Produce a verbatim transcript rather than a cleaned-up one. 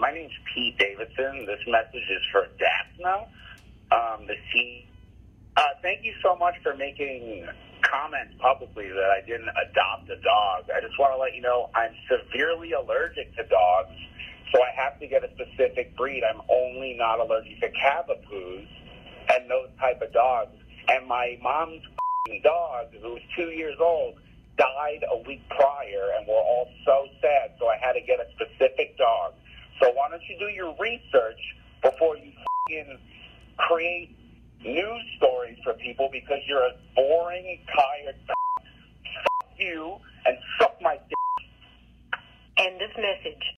my name's Pete Davidson. This message is for Daphna. Um, the C. Uh, thank you so much for making comments publicly that I didn't adopt a dog. I just want to let you know I'm severely allergic to dogs, so I have to get a specific breed. I'm only not allergic to Cavapoos and those type of dogs. And my mom's dog, who was two years old, died a week prior, and we're all so sad, so I had to get a specific dog. So why don't you do your research before you f***ing create news stories for people, because you're a boring, tired f*** you, and suck my dick. End of message.